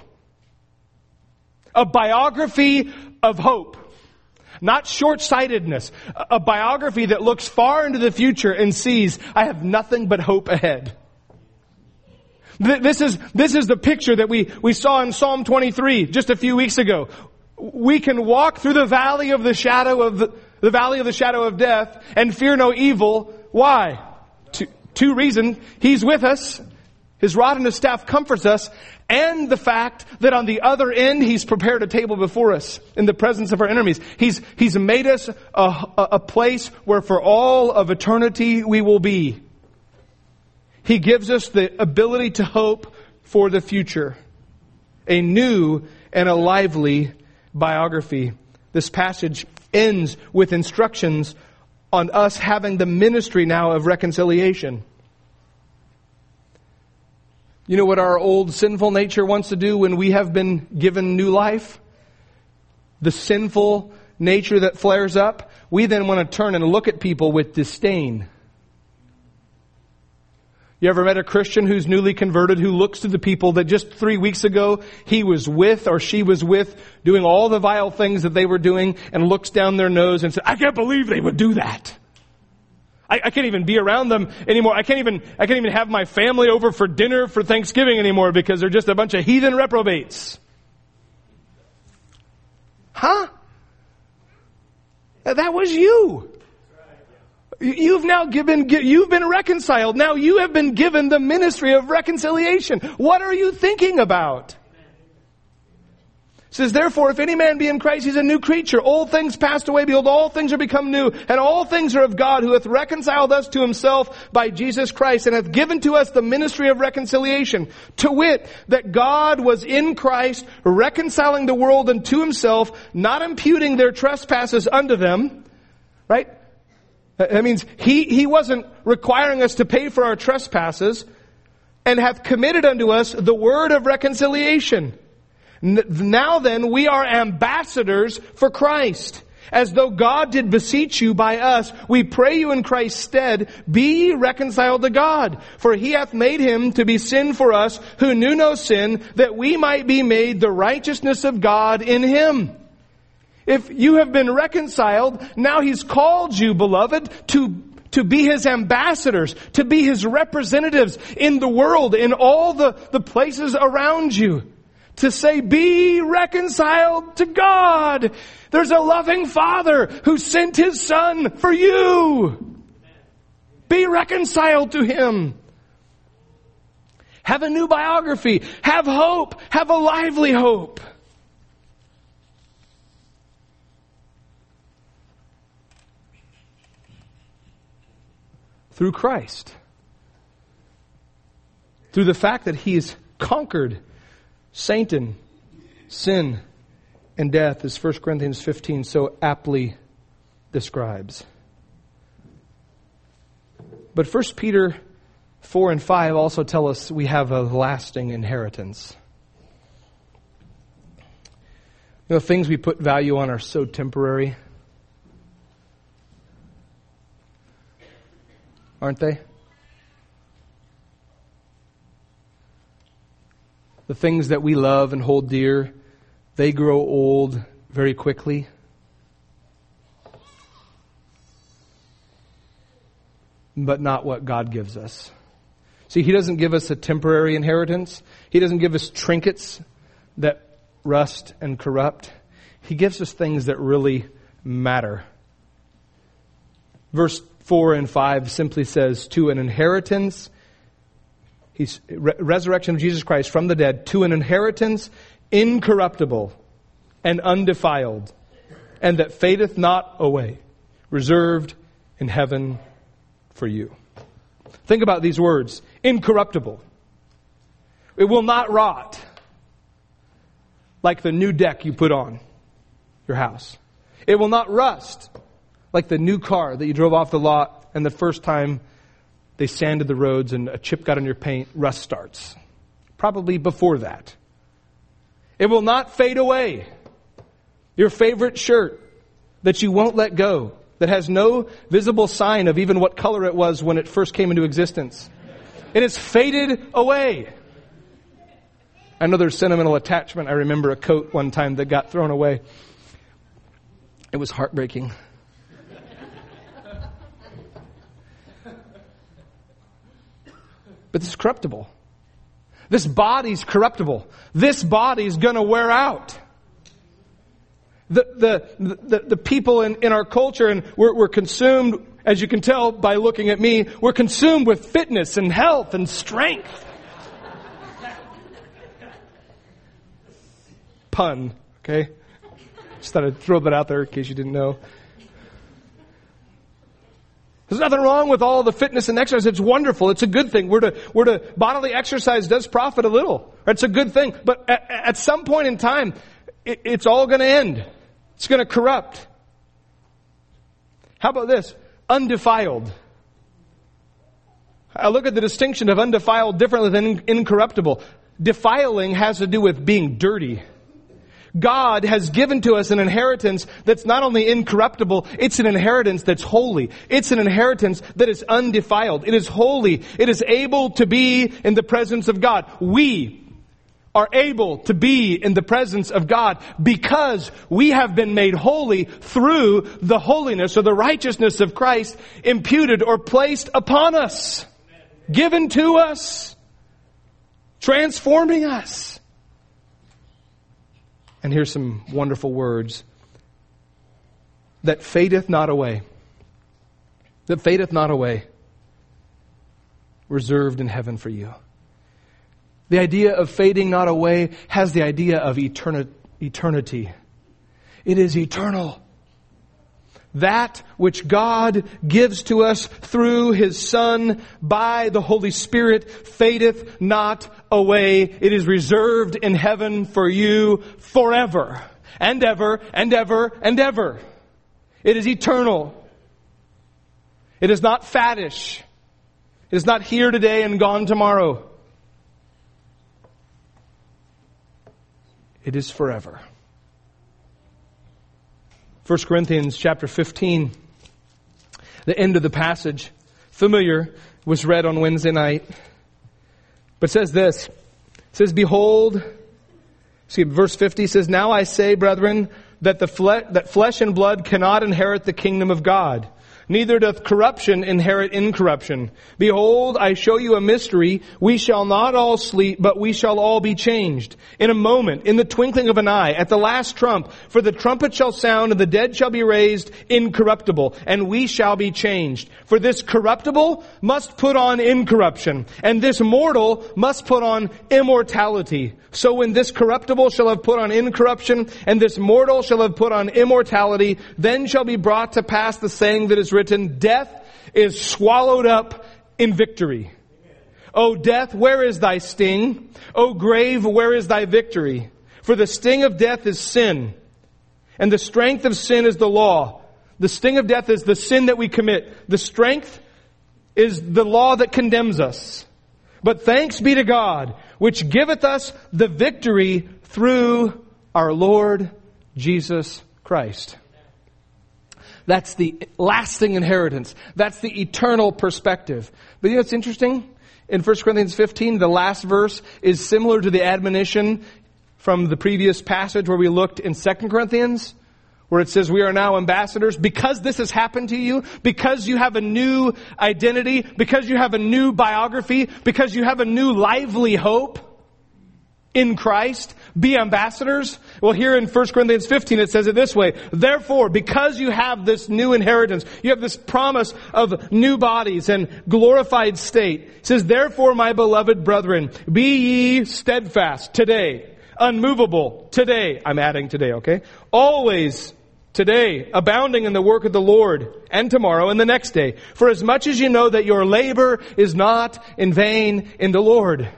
A biography of hope. Not short-sightedness. A biography that looks far into the future and sees, I have nothing but hope ahead. This is, this is the picture that we, we saw in Psalm twenty-three just a few weeks ago. We can walk through the valley of the shadow of the, the valley of the shadow of death and fear no evil. Why? Two, two reasons. He's with us. His rod and his staff comforts us, and the fact that on the other end, he's prepared a table before us in the presence of our enemies. He's, he's made us a, a place where for all of eternity we will be. He gives us the ability to hope for the future. A new and a lively biography. This passage ends with instructions on us having the ministry now of reconciliation. You know what our old sinful nature wants to do when we have been given new life? The sinful nature that flares up, we then want to turn and look at people with disdain. You ever met a Christian who's newly converted who looks to the people that just three weeks ago he was with or she was with doing all the vile things that they were doing and looks down their nose and says, I can't believe they would do that. I, I can't even be around them anymore. I can't even, I can't even have my family over for dinner for Thanksgiving anymore because they're just a bunch of heathen reprobates. Huh? That was you. You've now given, you've been reconciled. Now you have been given the ministry of reconciliation. What are you thinking about? It says, therefore, if any man be in Christ, he's a new creature. Old things passed away. Behold, all things are become new. And all things are of God, who hath reconciled us to himself by Jesus Christ, and hath given to us the ministry of reconciliation. To wit, that God was in Christ, reconciling the world unto himself, not imputing their trespasses unto them. Right? That means he, he wasn't requiring us to pay for our trespasses, and hath committed unto us the word of reconciliation. Now then, we are ambassadors for Christ. As though God did beseech you by us, we pray you in Christ's stead, be ye reconciled to God. For he hath made him to be sin for us, who knew no sin, that we might be made the righteousness of God in him. If you have been reconciled, now he's called you, beloved, to to be his ambassadors, to be his representatives in the world, in all the, the places around you. To say, be reconciled to God. There's a loving Father who sent his Son for you. Be reconciled to him. Have a new biography. Have hope. Have a lively hope. Through Christ. Through the fact that he has conquered Satan, sin, and death, as First Corinthians fifteen so aptly describes. But First Peter four and five also tell us we have a lasting inheritance. You know, things we put value on are so temporary. Aren't they? The things that we love and hold dear, they grow old very quickly. But not what God gives us. See, he doesn't give us a temporary inheritance. He doesn't give us trinkets that rust and corrupt. He gives us things that really matter. Verse four and five simply says, to an inheritance, he's re- resurrection of Jesus Christ from the dead, to an inheritance incorruptible and undefiled, and that fadeth not away, reserved in heaven for you. Think about these words. Incorruptible. It will not rot like the new deck you put on your house. It will not rust like the new car that you drove off the lot and the first time they sanded the roads and a chip got on your paint, rust starts. Probably before that. It will not fade away. Your favorite shirt that you won't let go, that has no visible sign of even what color it was when it first came into existence. It has faded away. I know there's sentimental attachment. I remember a coat one time that got thrown away. It was heartbreaking. But this is corruptible. This body's corruptible. This body's going to wear out. The, the, the, the people in, in our culture, and we're, we're consumed, as you can tell by looking at me, we're consumed with fitness and health and strength. Pun, okay? Just thought I'd throw that out there in case you didn't know. There's nothing wrong with all the fitness and exercise. It's wonderful. It's a good thing. We're to, we're to, bodily exercise does profit a little. It's a good thing. But at, at some point in time, it, it's all going to end. It's going to corrupt. How about this? Undefiled. I look at the distinction of undefiled differently than incorruptible. Defiling has to do with being dirty. God has given to us an inheritance that's not only incorruptible, it's an inheritance that's holy. It's an inheritance that is undefiled. It is holy. It is able to be in the presence of God. We are able to be in the presence of God because we have been made holy through the holiness or the righteousness of Christ imputed or placed upon us, given to us, transforming us. And here's some wonderful words. That fadeth not away. That fadeth not away. Reserved in heaven for you. The idea of fading not away has the idea of eterni- eternity. It is eternal. That which God gives to us through His Son by the Holy Spirit fadeth not away. It is reserved in heaven for you forever and ever and ever and ever. It is eternal. It is not faddish. It is not here today and gone tomorrow. It is forever. First Corinthians chapter fifteen, the end of the passage, familiar, was read on Wednesday night. But it says this, it says, behold, see, verse fifty says, now I say, brethren, that the fle- that flesh and blood cannot inherit the kingdom of God. Neither doth corruption inherit incorruption. Behold, I show you a mystery. We shall not all sleep, but we shall all be changed. In a moment, in the twinkling of an eye, at the last trump. For the trumpet shall sound, and the dead shall be raised incorruptible, and we shall be changed. For this corruptible must put on incorruption, and this mortal must put on immortality. So when this corruptible shall have put on incorruption, and this mortal shall have put on immortality, then shall be brought to pass the saying that is written, death is swallowed up in victory. O death, where is thy sting? O grave, where is thy victory? For the sting of death is sin, and the strength of sin is the law. The sting of death is the sin that we commit. The strength is the law that condemns us. But thanks be to God, which giveth us the victory through our Lord Jesus Christ. That's the lasting inheritance. That's the eternal perspective. But you know what's interesting? In First Corinthians fifteen, the last verse is similar to the admonition from the previous passage where we looked in Second Corinthians, where it says we are now ambassadors. Because this has happened to you, because you have a new identity, because you have a new biography, because you have a new lively hope in Christ, be ambassadors. Well, here in First Corinthians fifteen, it says it this way. Therefore, because you have this new inheritance, you have this promise of new bodies and glorified state. It says, therefore, my beloved brethren, be ye steadfast today, unmovable today. I'm adding today, okay? Always today, abounding in the work of the Lord, and tomorrow and the next day. For as much as you know that your labor is not in vain in the Lord.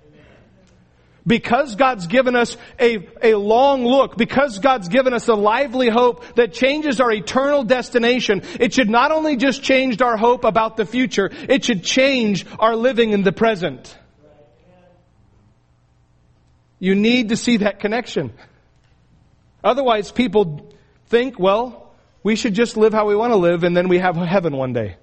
Because God's given us a, a long look, because God's given us a lively hope that changes our eternal destination, it should not only just change our hope about the future, it should change our living in the present. You need to see that connection. Otherwise, people think, well, we should just live how we want to live and then we have heaven one day.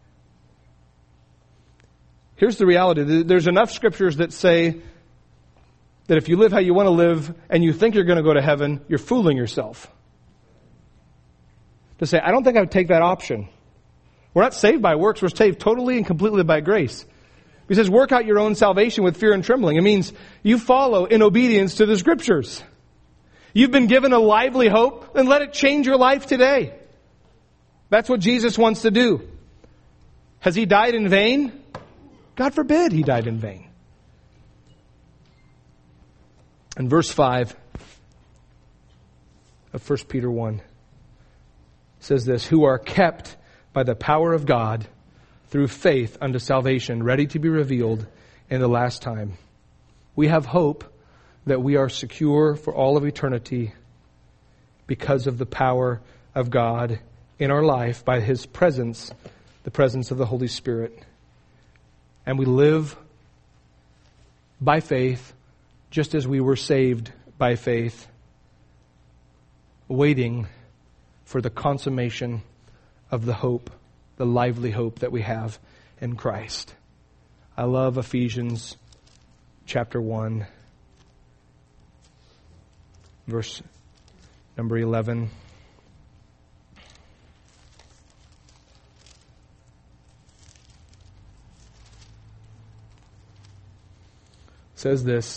Here's the reality. There's enough scriptures that say that if you live how you want to live and you think you're going to go to heaven, you're fooling yourself. To say, I don't think I would take that option. We're not saved by works. We're saved totally and completely by grace. He says, work out your own salvation with fear and trembling. It means you follow in obedience to the scriptures. You've been given a lively hope, then let it change your life today. That's what Jesus wants to do. Has He died in vain? God forbid He died in vain. And verse five of First Peter one says this, who are kept by the power of God through faith unto salvation, ready to be revealed in the last time. We have hope that we are secure for all of eternity because of the power of God in our life by His presence, the presence of the Holy Spirit. And we live by faith, just as we were saved by faith, waiting for the consummation of the hope, the lively hope that we have in Christ. I love Ephesians chapter one, verse number eleven. It says this,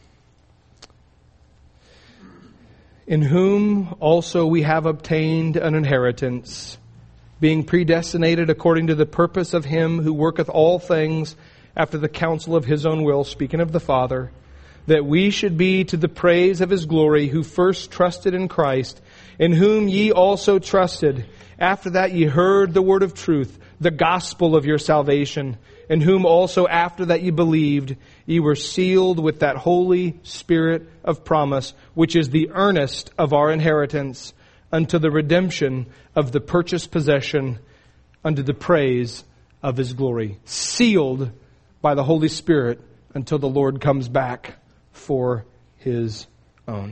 in whom also we have obtained an inheritance, being predestinated according to the purpose of Him who worketh all things after the counsel of His own will, speaking of the Father, that we should be to the praise of His glory, who first trusted in Christ, in whom ye also trusted, after that ye heard the word of truth, the gospel of your salvation, in whom also after that ye believed, ye were sealed with that Holy Spirit of promise, which is the earnest of our inheritance, unto the redemption of the purchased possession, unto the praise of His glory. Sealed by the Holy Spirit until the Lord comes back for His own.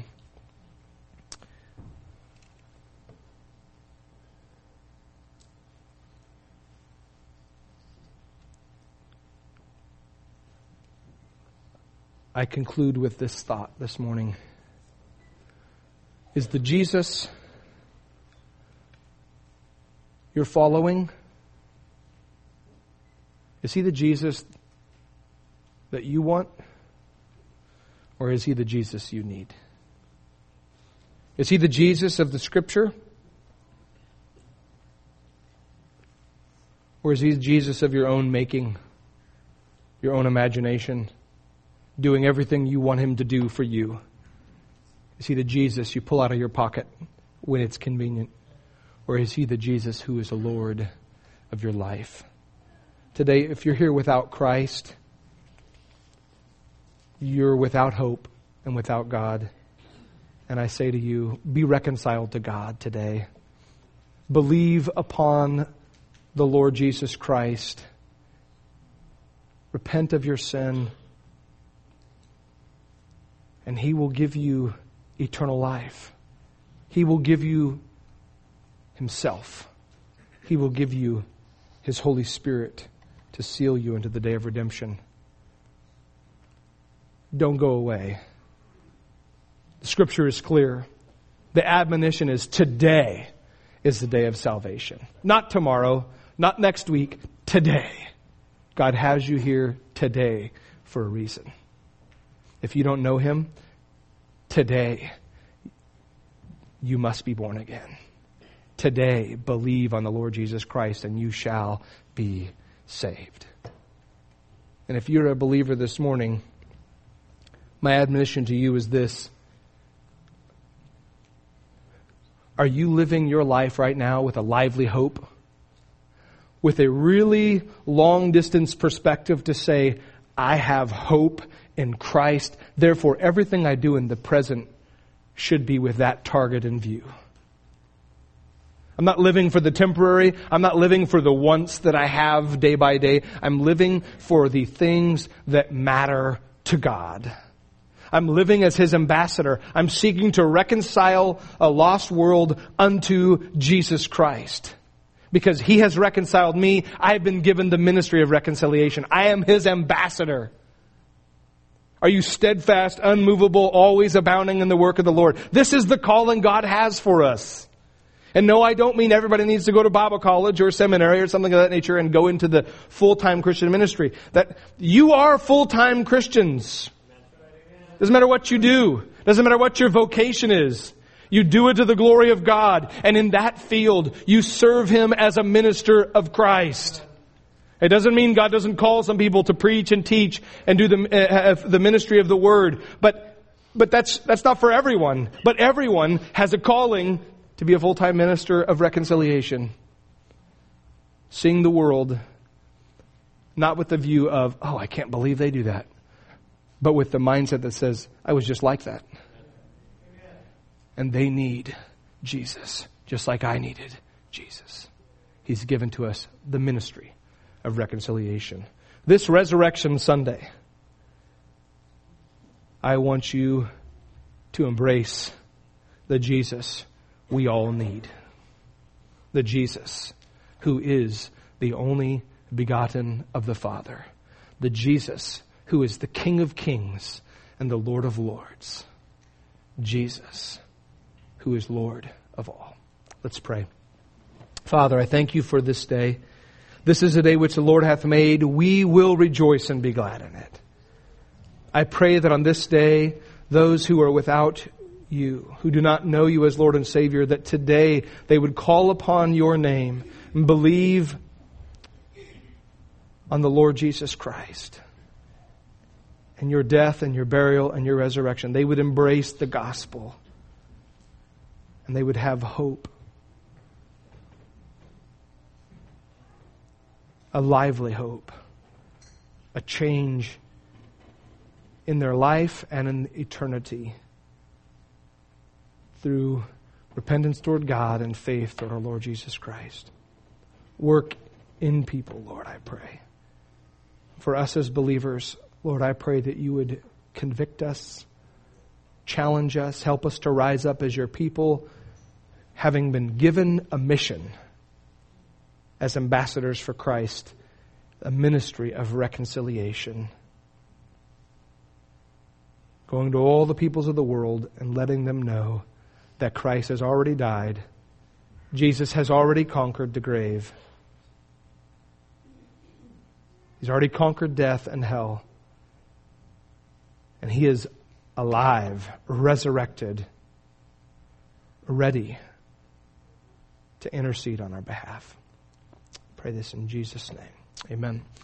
I conclude with this thought this morning. Is the Jesus you're following, is He the Jesus that you want? Or is He the Jesus you need? Is He the Jesus of the Scripture? Or is He the Jesus of your own making, your own imagination, doing everything you want Him to do for you? Is He the Jesus you pull out of your pocket when it's convenient? Or is He the Jesus who is the Lord of your life? Today, if you're here without Christ, you're without hope and without God. And I say to you, be reconciled to God today. Believe upon the Lord Jesus Christ. Repent of your sin. And He will give you eternal life. He will give you Himself. He will give you His Holy Spirit to seal you into the day of redemption. Don't go away. The Scripture is clear. The admonition is today is the day of salvation. Not tomorrow, not next week, today. God has you here today for a reason. If you don't know Him, today you must be born again. Today, believe on the Lord Jesus Christ and you shall be saved. And if you're a believer this morning, my admonition to you is this. Are you living your life right now with a lively hope? With a really long distance perspective to say, I have hope in Christ. Therefore, everything I do in the present should be with that target in view. I'm not living for the temporary. I'm not living for the wants that I have day by day. I'm living for the things that matter to God. I'm living as His ambassador. I'm seeking to reconcile a lost world unto Jesus Christ. Because He has reconciled me, I have been given the ministry of reconciliation. I am His ambassador. Are you steadfast, unmovable, always abounding in the work of the Lord? This is the calling God has for us. And no, I don't mean everybody needs to go to Bible college or seminary or something of that nature and go into the full-time Christian ministry. That you are full-time Christians. Doesn't matter what you do. Doesn't matter what your vocation is. You do it to the glory of God. And in that field, you serve Him as a minister of Christ. It doesn't mean God doesn't call some people to preach and teach and do the uh, the ministry of the Word. But but that's that's not for everyone. But everyone has a calling to be a full-time minister of reconciliation. Seeing the world, not with the view of, oh, I can't believe they do that. But with the mindset that says, I was just like that. And they need Jesus, just like I needed Jesus. He's given to us the ministry of reconciliation. this Resurrection Sunday, I want you to embrace the Jesus we all need. The Jesus who is the only begotten of the Father. The Jesus who is the King of Kings and the Lord of Lords. Jesus who is Lord of all. Let's pray. Father, I thank you for this day. This is a day which the Lord hath made. We will rejoice and be glad in it. I pray that on this day, those who are without you, who do not know you as Lord and Savior, that today they would call upon your name and believe on the Lord Jesus Christ and your death and your burial and your resurrection. They would embrace the gospel and they would have hope. A lively hope. A change in their life and in eternity through repentance toward God and faith toward our Lord Jesus Christ. Work in people, Lord, I pray. For us as believers, Lord, I pray that you would convict us, challenge us, help us to rise up as your people, having been given a mission as ambassadors for Christ, a ministry of reconciliation. Going to all the peoples of the world and letting them know that Christ has already died. Jesus has already conquered the grave. He's already conquered death and hell. And He is alive, resurrected, ready to intercede on our behalf. I pray this in Jesus' name. Amen.